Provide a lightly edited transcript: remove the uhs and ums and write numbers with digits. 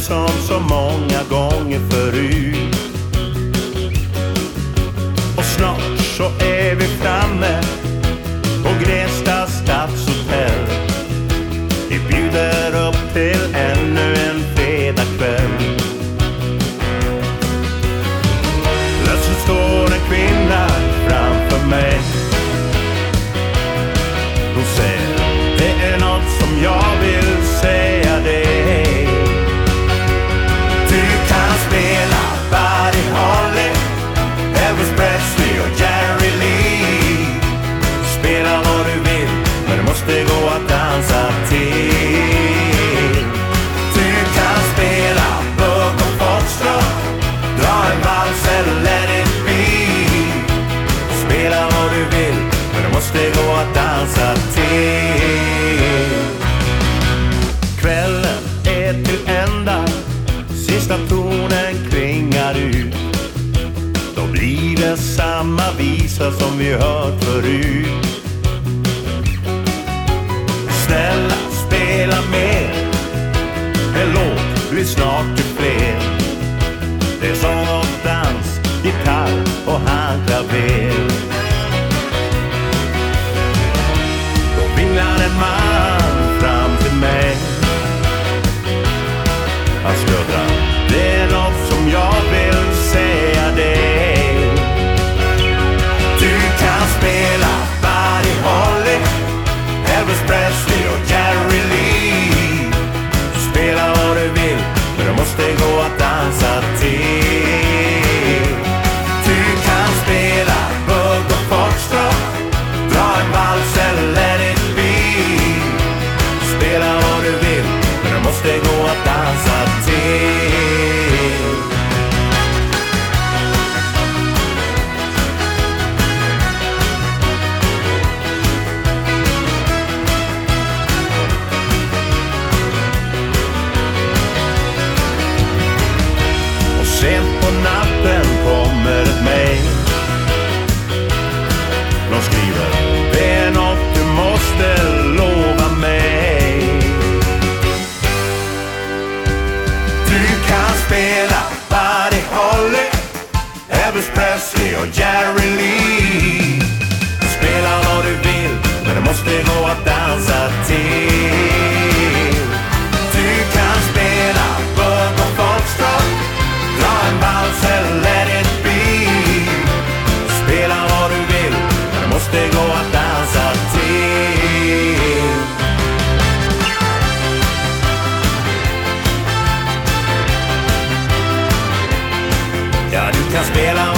som så många gånger förut. Och snart så är vi framme på Gnesta stadshotell. Vi bjuder upp till ännu en fredagkväll. Plötsligt står en kvinna framför mig. Hon säger, det är något som jag vill säga dig. Du kan spela Buddy Holly, Elvis Presley och Jerry Lee. Spela vad du vill, men det måste gå att dansa till. Du kan spela Bugg och Foxtrot, dra en vals eller let it be. Spela vad du vill, men det måste gå att dansa till. Kvällen är till ända, sista tonen klingar ut. Då blir det samma visa som vi hört förut. Snälla, spela mer, en låt blir snart till fler. Det är sång och dans, gitarr och handklaver. Då vinglar en man fram till mig. Han skruddar, det är något som jag vill säga dig. Du kan spela Buddy Holly, Elvis Presley och Jerry Lee. Spela vad du vill, men det måste gå att dansa till. Du kan spela Bugg och Foxtrot, dra en vals eller let it be. Spela vad du vill, men det måste gå att dansa till. Och sent på natten kommer ett mejl. De skriver, det är något du måste lova mig. Du kan spela Buddy Holly, Elvis Presley och Jerry Lee. Spela vad du vill, men det måste gå att dansa till. Du kan spela Bugg och Foxtrot, dra en vals eller let it be. Spela vad du vill, men det måste gå att dansa till. Ja, du kan spela